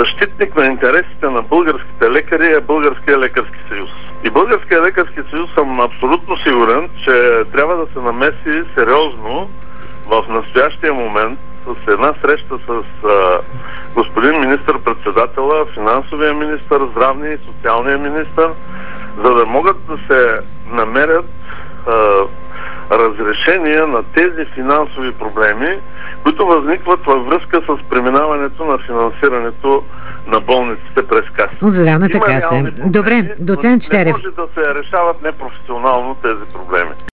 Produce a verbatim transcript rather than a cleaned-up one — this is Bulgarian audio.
защитник на интересите на българските лекари е Българския лекарски съюз. И Българския лекарски съюз съм абсолютно сигурен, че трябва да се намеси сериозно в настоящия момент с една среща с а, господин министър-председателя, финансовия министър, здравния и социалния министър, за да могат да се намерят а, разрешения на тези финансови проблеми, които възникват във връзка с преминаването на финансирането на болниците през каса. От здравната каса. Добре, доцент Щерев. Не може да се решават непрофесионално тези проблеми.